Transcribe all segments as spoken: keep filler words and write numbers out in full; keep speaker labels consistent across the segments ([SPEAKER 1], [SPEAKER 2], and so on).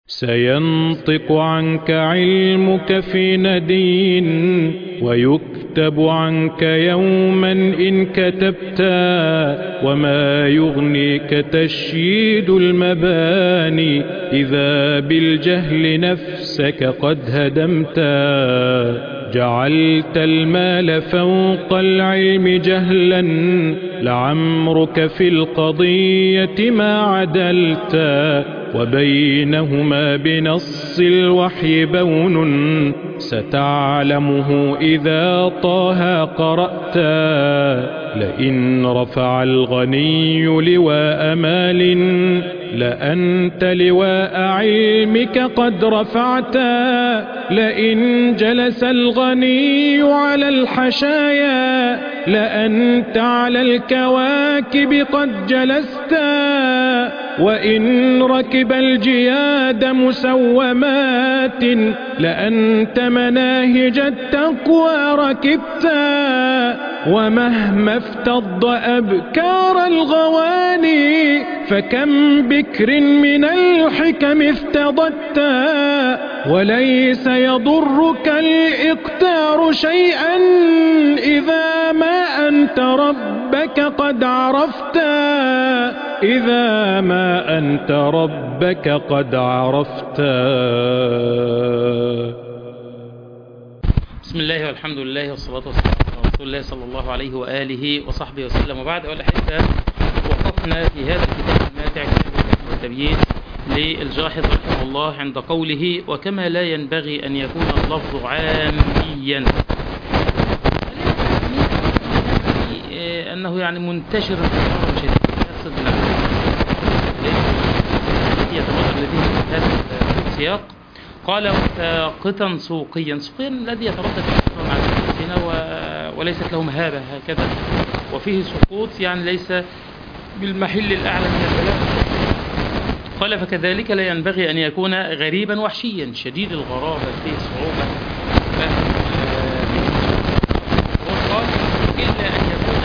[SPEAKER 1] سينطق عنك علمك في ندين ويكتب عنك يوما إن كتبتا، وما يغنيك تشييد المباني إذا بالجهل نفسك قد هدمتا. جعلت المال فوق العلم جهلا، لعمرك في القضية ما عدلتا، وبينهما بنص الوحي بون ستعلمه إذا طه قرأتا. لئن رفع الغني لواء مال، لأنت لواء علمك قد رفعتا. لئن جلس الغني على الحشايا، لأنت على الكواكب قد جلستا. وإن ركب الجياد مسومات، لأنت مناهج التقوى ركبتا. ومهما افتض أبكار الغواني، فكم بكر من الحكم افتضتا. وليس يضرك الإقتار شيئا إذا ما أنت ربك قد عرفتا. إذا ما أنت ربك قد عرفتا.
[SPEAKER 2] بسم الله والحمد لله والصلاة والسلام على رسول الله صلى الله عليه وآله وصحبه وسلم. وبعد، أول حتة وقفنا في هذا الكتاب الماتع كتاب الحكم والتبيين للجاحظ رحمه الله عند قوله: وكما لا ينبغي أن يكون اللفظ عاميا، أنه يعني منتشر انتشارا شديدا، يقصد التي يتمثل لديه هذا السياق. قال: وساقطا سوقيا، سوقيا الذي يتردد مع السنة وليست له مهابة هكذا، وفيه سقوط يعني ليس بالمحل الأعلى من الكلام. قال: فكذلك لا ينبغي أن يكون غريبا وحشيا، شديد الغرابة فيه صعوبة. وقال: إلا أن يكون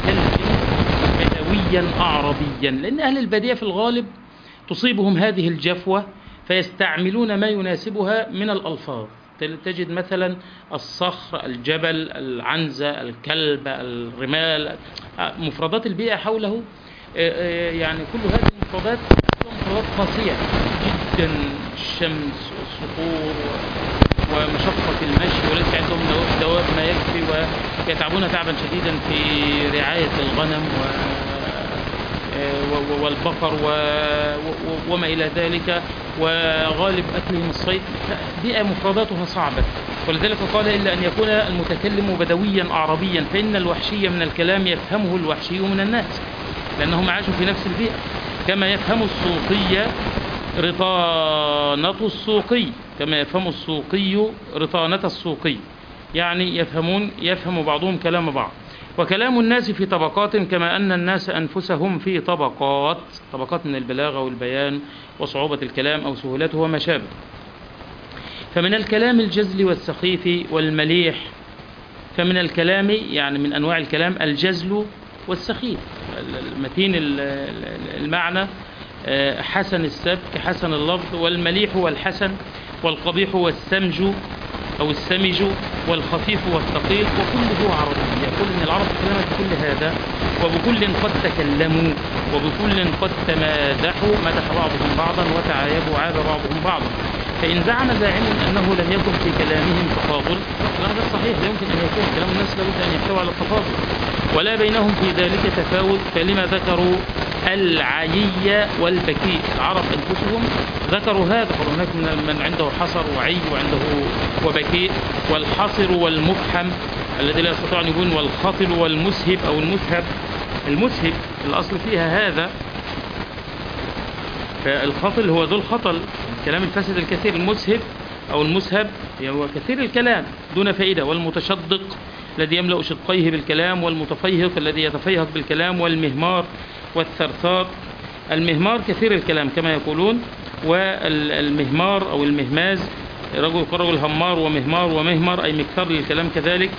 [SPEAKER 2] بدويا أعربيا، لأن أهل البادية في الغالب تصيبهم هذه الجفوة فيستعملون ما يناسبها من الألفاظ. تجد مثلا الصخر، الجبل، العنزة، الكلب، الرمال، مفردات البيئة حوله، يعني كل هذه المفردات مفردات قاسية جدا، الشمس والصخور ومشقة المشي، وليس عندهم دواب ما يكفي، ويتعبون تعبا شديدا في رعاية الغنم والبقر وما إلى ذلك، وغالب أكلهم الصيد. بيئة مفرداتها صعبة، ولذلك قال: إلا أن يكون المتكلم بدويا أعربيا، فإن الوحشي من الكلام يفهمه الوحشي من الناس، لأنهم عاشوا في نفس البيئة. كما يفهم السوقي رطانة السوقي، كما يفهم السوقي رطانة السوقي، يعني يفهمون يفهم بعضهم كلام بعض. وكلام الناس في طبقات، كما أن الناس أنفسهم في طبقات، طبقات من البلاغة والبيان وصعوبة الكلام أو سهولته وما شابه. فمن الكلام الجزل والسخيف والمليح، فمن الكلام يعني من أنواع الكلام الجزل والسخيف، المتين المعنى، حسن السبك، حسن اللفظ، والمليح والحسن، والقبيح والسمج أو السمج، والخفيف والثقيل، وكله عربي. يقول إن العرب تكلمت بكل هذا، وبكل قد تكلموا، وبكل قد تمادحوا، مدح بعضهم بعضا وتعايبوا عاب بعضهم بعضا. فإن زعم زاعم أنه لم يكن في كلامهم تفاضل، الكلام ده صحيح، لا يمكن أن يكون كلام الناس لابد أن يحتوي على التفاضل، ولا بينهم في ذلك تفاوت. فلما ذكروا العيي والبكيء، العرب أنفسهم ذكروا هذا، فهناك من عنده حصر وعي وعنده وبكيء، والحصر والمفحم الذي لا يستطيع أن يكون، والخطل والمسهب أو المسهب. المسهب الأصل فيها هذا، فالخطل هو ذو الخطل، الكلام الفاسد الكثير. المسهب أو المسهب هو كثير الكلام دون فائدة، والمتشدق الذي يملأ شدقيه بالكلام، والمتفيهق الذي يتفيهق بالكلام، والمهمار والثرثار. المهمار كثير الكلام كما يقولون، والمهمار أو المهماز رجل يقال رجل همار ومهمار ومهمر، أي مكثر للكلام كذلك.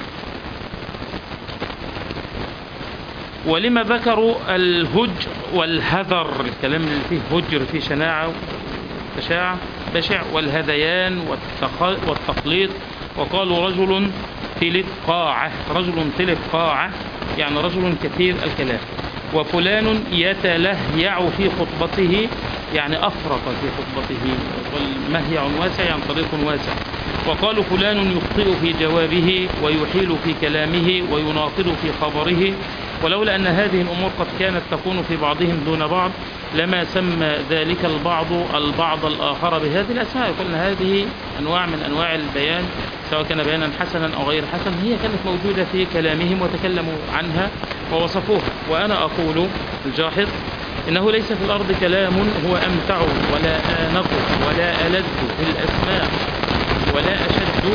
[SPEAKER 2] ولما ذكروا الهجر والهذر، الكلام اللي فيه هجر فيه شناعة وتشاعة، بشع، والهذيان والتقليط. وقالوا رجل تلت قاعة، رجل تلت قاعة يعني رجل كثير الكلام. وفلان يتلهيع في خطبته يعني أفرط في خطبته، والمهيع واسع يعني طريق واسع. وقالوا فلان يخطئ في جوابه ويحيل في كلامه ويناقض في خبره. ولولا أن هذه الأمور قد كانت تكون في بعضهم دون بعض لما سمى ذلك البعض البعض الآخر بهذه الأسماء. قلنا هذه أنواع من أنواع البيان، سواء كان بيانا حسنا أو غير حسن، هي كانت موجودة في كلامهم وتكلموا عنها ووصفوها. وأنا أقول الجاحظ إنه ليس في الأرض كلام هو أمتع ولا آنق ولا ألذ في الأسماء ولا أشد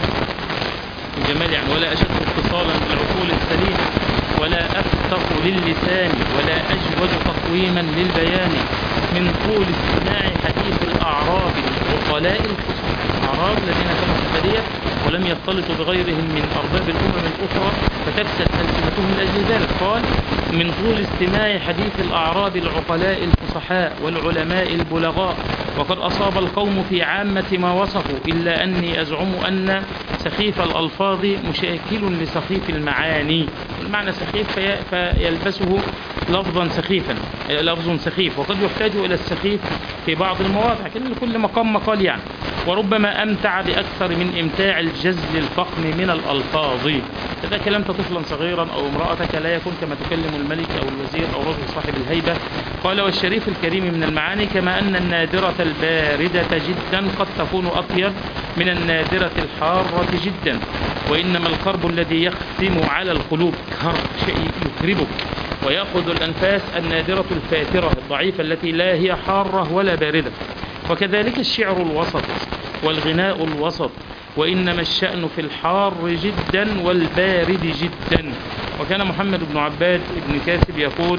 [SPEAKER 2] الجمال يعني ولا أشد اتصالا بالعقول السليمة ولا أفتق للسان ولا أجود تقويما للبيان من طول استماع حديث الأعراب العقلاء الفصحاء. الأعراب الذين كانوا في البادية ولم يختلطوا بغيرهم من أرباب الأمم الأخرى فتفسد ألسنتهم لأجل ذلك. قال من طول استماع حديث الأعراب العقلاء الفصحاء والعلماء البلغاء. وقد أصاب القوم في عامة ما وصفوا، إلا أني أزعم أن سخيف الألفاظ مشاكل لسخيف المعاني. المعنى سخيف في فيلبسه لفظا سخيفا لفظ سخيف، وقد يحتاج إلى السخيف في بعض المواضع، كل مقام مقال يعني. وربما أمتع بأكثر من إمتاع الجزل الفخم من الألفاظ. إذا كلمت طفلا صغيرا أو امرأتك لا يكون كما تكلم الملك أو الوزير أو رجل صاحب الهيبة. قال والشريف الكريم من المعاني كما أن النادرة الباردة جدا قد تكون أطيب من النادرة الحارة جدا. وإنما الكرب الذي يختم على القلوب كرب شيء يكربك ويأخذ الأنفاس النادرة الفاترة الضعيفة التي لا هي حارة ولا باردة. وكذلك الشعر الوسط والغناء الوسط، وإنما الشأن في الحار جدا والبارد جدا. وكان محمد بن عباد بن كاسب يقول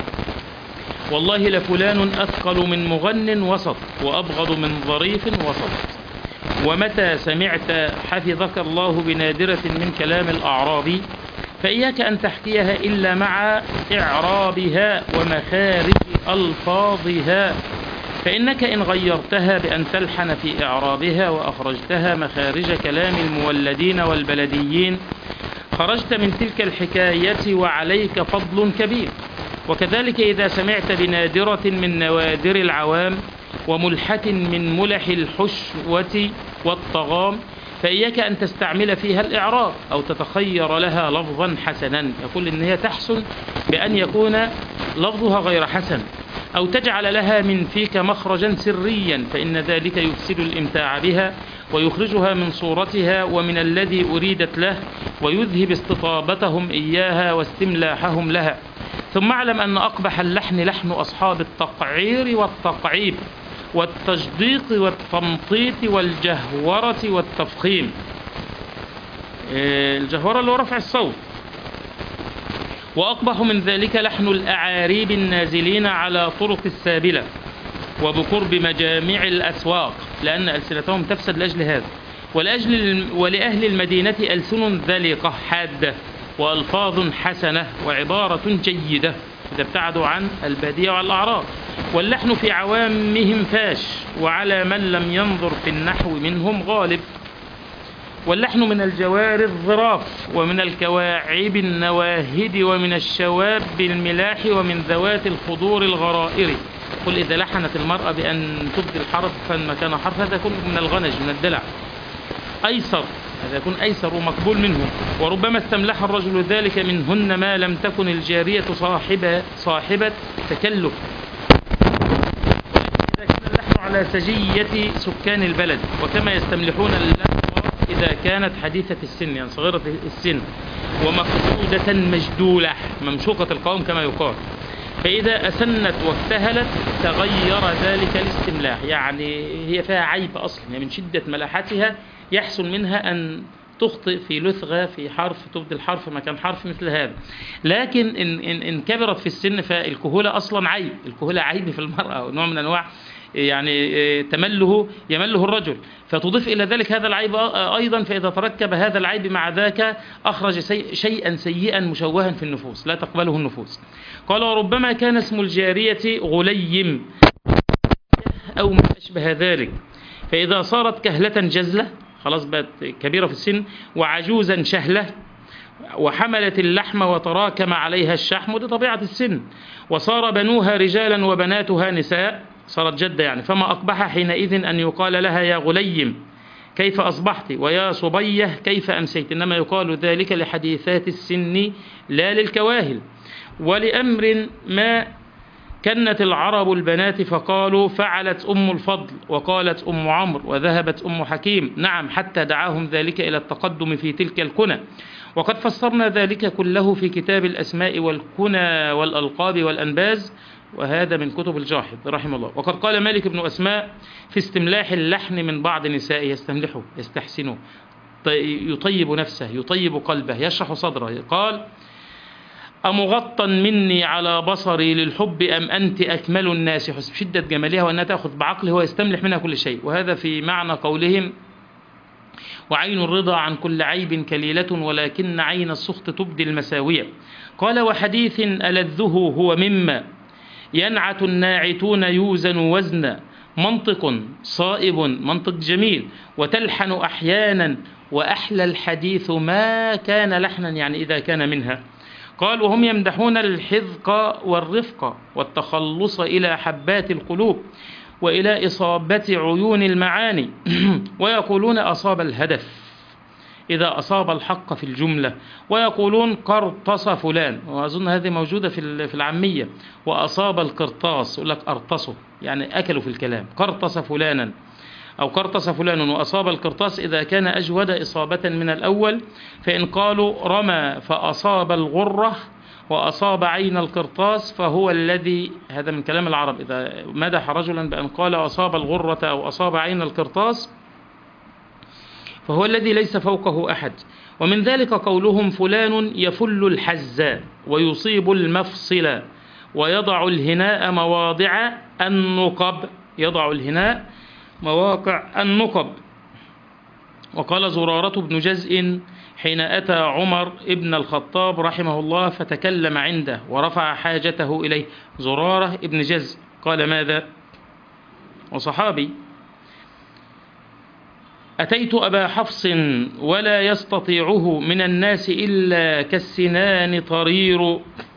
[SPEAKER 2] والله لفلان أثقل من مغن وسط وأبغض من ظريف وسط. ومتى سمعت حفظك الله بنادرة من كلام الأعراب فإياك أن تحكيها إلا مع إعرابها ومخارج ألفاظها، فإنك إن غيرتها بأن تلحن في إعرابها وأخرجتها مخارج كلام المولدين والبلديين خرجت من تلك الحكاية وعليك فضل كبير. وكذلك إذا سمعت بنادرة من نوادر العوام وملحة من ملح الحشوة والطغام فإياك أن تستعمل فيها الإعراب أو تتخير لها لفظا حسنا. يقول إن هي تحسن بأن يكون لفظها غير حسن، أو تجعل لها من فيك مخرجا سريا، فإن ذلك يفسد الإمتاع بها ويخرجها من صورتها ومن الذي أريدت له ويذهب استطابتهم إياها واستملاحهم لها. ثم اعلم أن أقبح اللحن لحن أصحاب التقعير والتقعيب والتجديق والتمطيط والجهورة والتفخيم. الجهورة اللي هو رفع الصوت. وأقبح من ذلك لحن الأعاريب النازلين على طرق السابلة وبقرب مجامع الأسواق، لأن ألسنتهم تفسد لأجل هذا. ولأجل ولأهل المدينة ألسن ذلقة حادة وألفاظ حسنة وعبارة جيدة إذا ابتعدوا عن البادية والأعراب. واللحن في عوامهم فاش، وعلى من لم ينظر في النحو منهم غالب. واللحن من الجوار الظراف، ومن الكواعب النواهد، ومن الشواب الملاح، ومن ذوات الخضور الغرائر. قل إذا لحنت المرأة بأن تبدي حرفا مكان حرف هذا يكون من الغنج من الدلع أيسر، هذا يكون أيسر ومقبول منه. وربما استملح الرجل ذلك منهن ما لم تكن الجارية صاحبة, صاحبة تكلف. إذا كان اللحن على سجية سكان البلد، وكما يستملحون اللحن إذا كانت حديثة السن يعني صغيرة السن ومقصودة مجدولة ممشوقة القوم كما يقال، فإذا أسنت واكتهلت تغير ذلك الاستملاح، يعني هي فيها عيب أصلا، يعني من شدة ملاحتها يحسن منها أن تخطئ في لثغة في حرف تبدل حرف مكان حرف مثل هذا. لكن إن, إن, إن كبرت في السن فالكهولة أصلا عيب، الكهولة عيب في المرأة ونوع من أنواع يعني تمله يمله الرجل، فتضيف إلى ذلك هذا العيب أيضا، فإذا تركب هذا العيب مع ذاك أخرج شيئا سيئا مشوها في النفوس لا تقبله النفوس. قال وربما كان اسم الجارية غليم أو ما أشبه ذلك، فإذا صارت كهلة جزلة خلاص بقت كبيرة في السن، وعجوزا شهلة، وحملت اللحم وتراكم عليها الشحم، ودي طبيعة السن، وصار بنوها رجالا وبناتها نساء، صارت جدة يعني، فما أقبح حينئذ أن يقال لها يا غليم كيف أصبحت، ويا صبية كيف أمسيت، إنما يقال ذلك لحديثات السن لا للكواهل. ولأمر ما كنت العرب البنات فقالوا فعلت أم الفضل، وقالت أم عمرو، وذهبت أم حكيم، نعم حتى دعاهم ذلك إلى التقدم في تلك الكنى. وقد فسرنا ذلك كله في كتاب الأسماء والكنى والألقاب والأنباز، وهذا من كتب الجاحظ رحمه الله. وقد قال مالك بن أسماء في استملاح اللحن من بعض نسائه، يستملحه يستحسنه، يطيب نفسه يطيب قلبه يشرح صدره، قال أمغطى مني على بصري للحب أم أنت أكمل الناس حسن، شدة جمالها وأنها تأخذ بعقله ويستملح منها كل شيء. وهذا في معنى قولهم وعين الرضا عن كل عيب كليلة ولكن عين السخط تبدي المساوية. قال وحديث ألذه هو مما ينعت الناعتون يوزن وزنا، منطق صائب منطق جميل، وتلحن أحيانا، وأحلى الحديث ما كان لحنا، يعني إذا كان منها. قال وهم يمدحون الحذق والرفق والتخلص إلى حبات القلوب وإلى إصابة عيون المعاني ويقولون أصاب الهدف إذا أصاب الحق في الجملة، ويقولون قرطس فلان، وأظن هذه موجودة في العامية، وأصاب القرطاس يقول لك أرطسه يعني أكلوا في الكلام، قرطس فلانا أو قرطس فلان، وأصاب القرطاس إذا كان أجود إصابة من الأول. فإن قالوا رمى فأصاب الغرة وأصاب عين القرطاس فهو الذي، هذا من كلام العرب، إذا مدح رجلا بأن قال أصاب الغرة أو أصاب عين القرطاس فهو الذي ليس فوقه أحد. ومن ذلك قولهم فلان يفل الحز ويصيب المفصل ويضع الهناء مواضع النقب، يضع الهناء مواقع النقب. وقال زرارة بن جزء حين أتى عمر ابن الخطاب رحمه الله فتكلم عنده ورفع حاجته إليه، زرارة ابن جزء قال ماذا؟ وصحابي أتيت أبا حفص ولا يستطيعه من الناس إلا كالسنان طرير،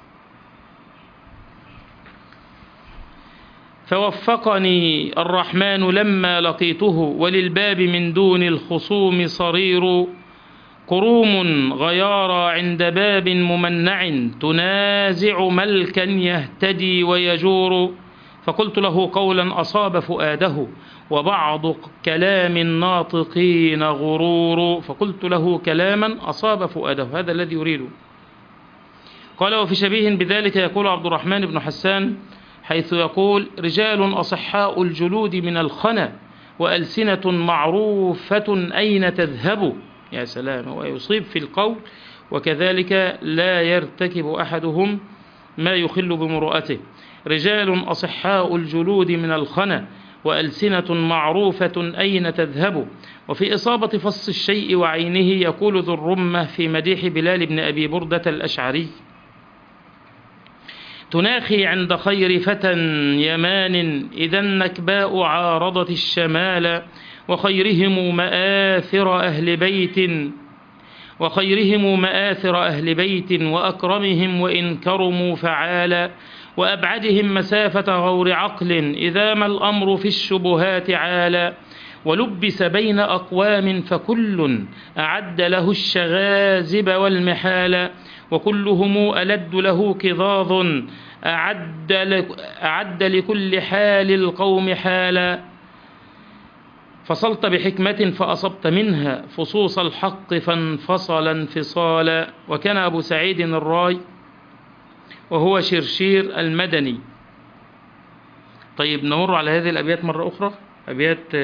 [SPEAKER 2] فوفقني الرحمن لما لقيته وللباب من دون الخصوم صرير، قروم غيارى عند باب ممنع تنازع ملكا يهتدي ويجور، فقلت له قولا أصاب فؤاده وبعض كلام الناطقين غرور، فقلت له كلاما أصاب فؤاده، هذا الذي يريده. قال وفي شبيه بذلك يقول عبد الرحمن بن حسان حيث يقول رجال أصحاء الجلود من الخنا وألسنة معروفة أين تذهب، يا سلام، ويصيب في القول، وكذلك لا يرتكب أحدهم ما يخل بمروءته. رجال أصحاء الجلود من الخنا وألسنة معروفة أين تذهب. وفي إصابة فص الشيء وعينه يقول ذو الرمة في مديح بلال بن أبي بردة الأشعري تناخي عند خير فتى يمان إذا النكباء عارضت الشمال، وخيرهم مآثر أهل بيت وخيرهم مآثر أهل بيت وأكرمهم وإن كرموا فعالا، وأبعدهم مسافة غور عقل إذا ما الأمر في الشبهات عالا، ولبس بين أقوام فكل أعد له الشغازب والمحال، وكلهم ألد له كظاظ أعد, أعد لكل حال القوم حالا، فصلت بحكمة فأصبت منها فصوص الحق فانفصل انفصالا. وكان أبو سعيد الراي وهو شرشير المدني. طيب نمر على هذه الأبيات مرة أخرى، أبيات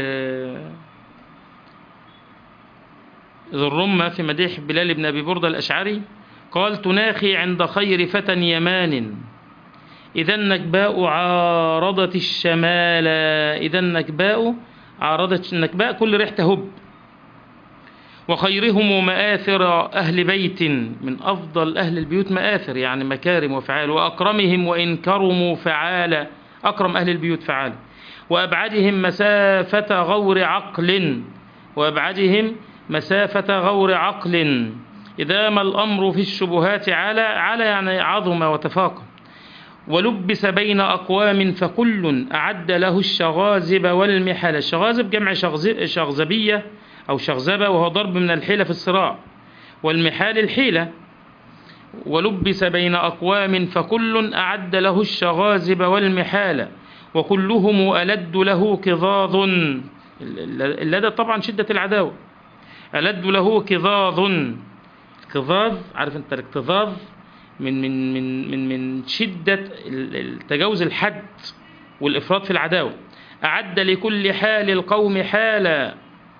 [SPEAKER 2] ذو الرمة في مديح بلال بن أبي بردة الأشعري. قال تناخي عند خير فتى يمان إذا النكباء عارضت الشمال، إذا النكباء عارضت، النكباء كل ريح تهب، وخيرهم مآثر أهل بيت، من أفضل أهل البيوت مآثر يعني مكارم وفعال، وأكرمهم وإن كرموا فعال، أكرم أهل البيوت فعال، وأبعدهم مسافة غور عقل وأبعدهم مسافة غور عقل إذا ما الأمر في الشبهات على على يعني عظم وتفاقم ولبس بين أقوام فكل أعد له الشغازب والمحال. الشغازب جمع شغزبية أو شغزبة وهو ضرب من الحيلة في الصراع، والمحال الحيلة. ولبس بين أقوام فكل أعد له الشغازب والمحال وكلهم ألد له كظاظ. اللدى طبعا شدة العداوة. ألد له كظاظ. كظاظ عارف انت الاكتظاظ من من من من من شدة تجاوز الحد والإفراط في العداوة. أعد لكل حال القوم حالا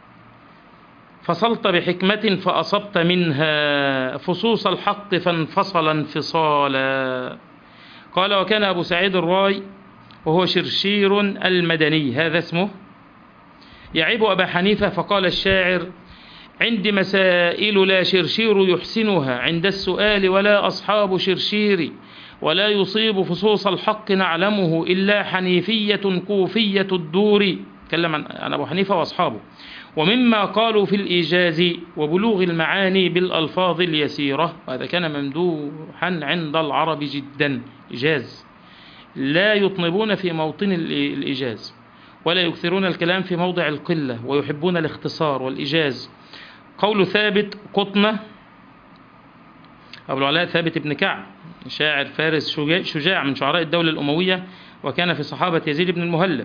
[SPEAKER 2] فصلت بحكمة فأصبت منها فصوص الحق فانفصل انفصالا. قال وكان أبو سعيد الراي وهو شرشير المدني هذا اسمه يعيب أبا حنيفة فقال الشاعر عندي مسائل لا شرشير يحسنها عند السؤال ولا أصحاب شرشير ولا يصيب فصوص الحق نعلمه إلا حنيفية كوفية الدور. تكلم عن أبو حنيفة وأصحابه. ومما قالوا في الإيجاز وبلوغ المعاني بالألفاظ اليسيرة وهذا كان ممدوحا عند العرب جدا. إيجاز لا يطنبون في موطن الإيجاز ولا يكثرون الكلام في موضع القلة ويحبون الاختصار والإيجاز. قول ثابت قطنة أبو العلاء ثابت بن كعب شاعر فارس شجاع من شعراء الدولة الأموية وكان في صحابة يزيد بن المهلب.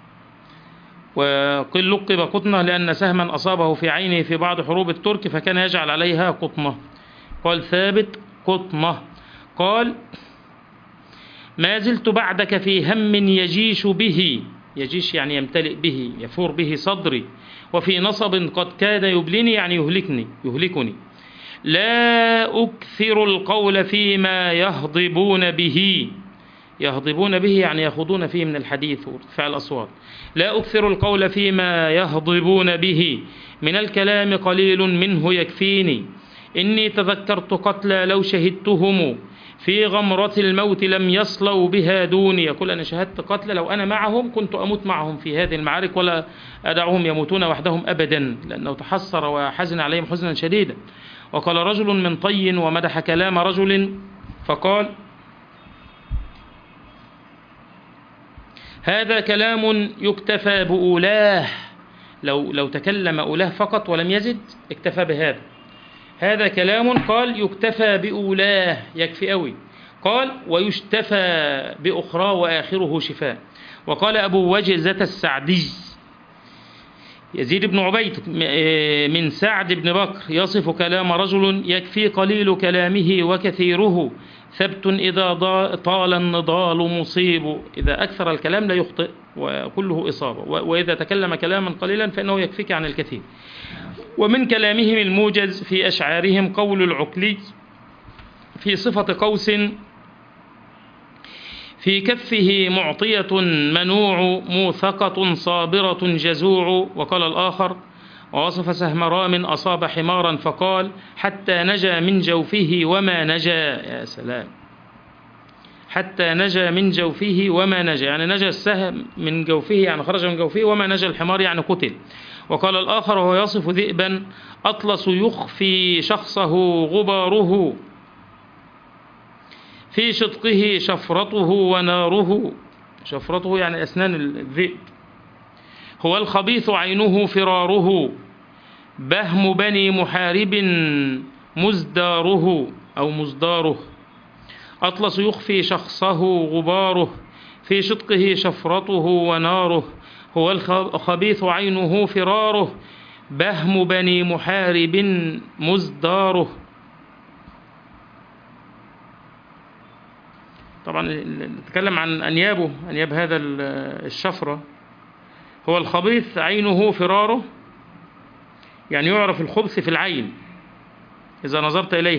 [SPEAKER 2] وقل لقب قطنة لأن سهما أصابه في عينه في بعض حروب الترك فكان يجعل عليها قطنة. قال ثابت قطنة قال ما زلت بعدك في هم يجيش به يجيش يعني يمتلئ به يفور به صدري وفي نصب قد كاد يبلني يعني يهلكني يهلكني لا أكثر القول فيما يهضبون به يهضبون به يعني يخوضون فيه من الحديث وارتفاع الأصوات. لا أكثر القول فيما يهضبون به من الكلام قليل منه يكفيني إني تذكرت قتلى لو شهدتهم في غمرة الموت لم يصلوا بها دوني. يقول أنا شهدت قتلى لو أنا معهم كنت أموت معهم في هذه المعارك ولا أدعهم يموتون وحدهم أبدا لأنه تحسر وحزن عليهم حزنا شديدا. وقال رجل من طي ومدح كلام رجل فقال هذا كلام يكتفى بأولاه. لو لو تكلم أولاه فقط ولم يزد اكتفى بهذا. هذا كلام قال يكتفى بأولاه يكفي أوي. قال ويشتفى بأخرى وآخره شفاء. وقال أبو وجزة السعدي يزيد بن عبيد من سعد بن بكر يصف كلام رجل يكفي قليل كلامه وكثيره ثبت إذا طال النضال مصيب. إذا أكثر الكلام لا يخطئ وكله إصابة وإذا تكلم كلاما قليلا فإنه يكفيك عن الكثير. ومن كلامهم الموجز في أشعارهم قول العقلي في صفة قوس في كفه معطية منوع موثقة صابرة جزوع. وقال الآخر ووصف سهم رام أصاب حمارا فقال حتى نجا من جوفه وما نجا. يا سلام حتى نجا من جوفه وما نجا يعني نجا السهم من جوفه يعني خرج من جوفه وما نجا الحمار يعني قتل. وقال الآخر وهو يصف ذئبا أطلس يخفي شخصه غباره في شدقه شفرته وناره. شفرته يعني أسنان الذئب. هو الخبيث عينه فراره بهم بني محارب مزداره أو مزداره. أطلس يخفي شخصه غباره في شدقه شفرته وناره. هو الخبيث عينه فراره بهم بني محارب مزداره. طبعا نتكلم عن أنيابه أنياب هذا الشفرة. هو الخبيث عينه فراره يعني يعرف الخبث في العين إذا نظرت إليه.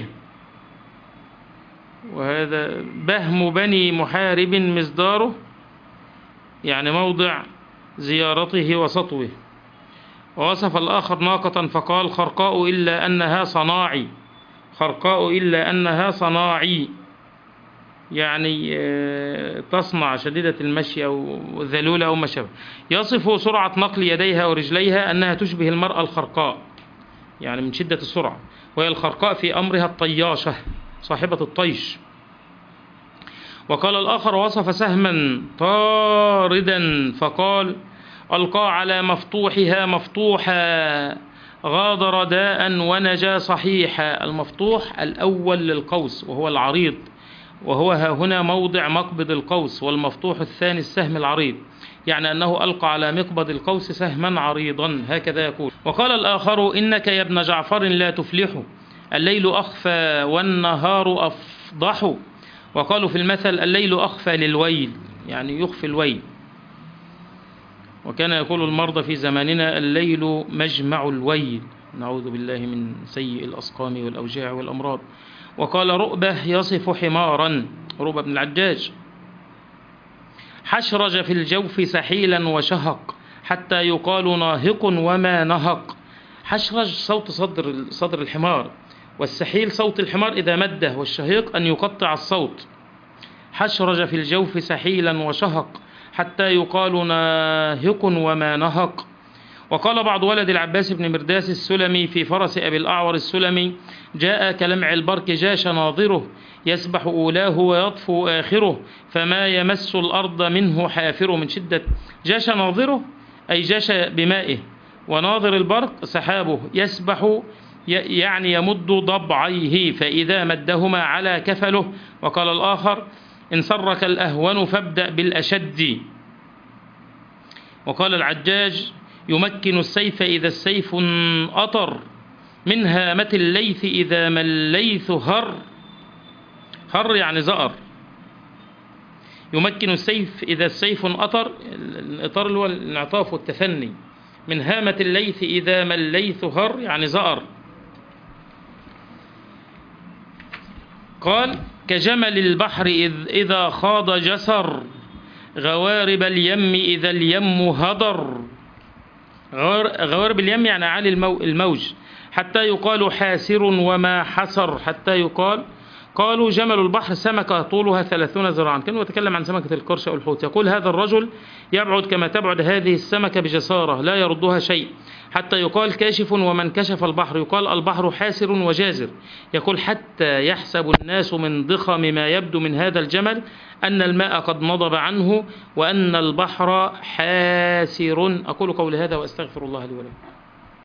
[SPEAKER 2] وهذا بهم بني محارب مزداره يعني موضع زيارته وسطوه. ووصف الآخر ناقة فقال خرقاء إلا أنها صناعي خرقاء إلا أنها صناعي يعني تصنع شديدة المشي أو ذلولة أو ما شابه. يصف سرعة نقل يديها ورجليها أنها تشبه المرأة الخرقاء، يعني من شدة السرعة، وهي الخرقاء في أمرها الطياشة صاحبة الطيش. وقال الآخر: وصف سهما طاردا فقال: ألقى على مفتوحها مفتوحا غادر داء ونجا صحيحا. المفتوح الأول للقوس وهو العريض، وهو ها هنا موضع مقبض القوس، والمفتوح الثاني السهم العريض، يعني أنه ألقى على مقبض القوس سهما عريضا، هكذا يقول. وقال الآخر: إنك يا ابن جعفر لا تفلح، الليل أخفى والنهار أفضح. وقالوا في المثل: الليل أخفى للويل، يعني يخفي الويل. وكان يقول المرضى في زماننا: الليل مجمع الويل، نعوذ بالله من سيء الأسقام والأوجاع والأمراض. وقال رؤبة يصف حمارا، رؤبة بن العجاج: حشرج في الجوف سحيلا وشهق حتى يقال ناهق وما نهق. حشرج صوت صدر صدر الحمار، والسحيل صوت الحمار إذا مده، والشهيق أن يقطع الصوت. حشرج في الجوف سحيلا وشهق حتى يقال ناهق وما نهق. وقال بعض ولد العباس بن مرداس السلمي في فرس أبي الأعور السلمي: جاء كلمع البرك جاش ناظره، يسبح أولاه ويطفو آخره، فما يمس الأرض منه حافر. من شدة جاش ناظره أي جاش بمائه، وناظر البرق سحابه، يسبح يعني يمد ضبعيه فإذا مدهما على كفله. وقال الآخر: إن سرك الأهون فابدأ بالأشد. وقال العجاج: يمكن السيف إذا السيف انأطر، من هامة الليث إذا ما الليث هر. هر يعني زأر. يمكن السيف إذا السيف انأطر، الإطار اللي هو الانعطاف والتثني. من هامة الليث إذا ما الليث هر يعني زأر. قال: كجمل البحر إذ إذا خاض جسر، غوارب اليم إذا اليم هدر. غوارب اليم يعني عالي الموج، حتى يقال حاسر وما حسر، حتى يقال. قالوا: جمل البحر سمكة طولها ثلاثون ذراعا. كان يتكلم عن سمكة القرش أو الحوت. يقول: هذا الرجل يبعد كما تبعد هذه السمكة بجسارة، لا يردها شيء. حتى يقال كاشف ومن كشف البحر، يقال البحر حاسر وجازر. يقول: حتى يحسب الناس من ضخم ما يبدو من هذا الجمل أن الماء قد نضب عنه، وأن البحر حاسر. أقول قولي هذا وأستغفر الله لي ولكم.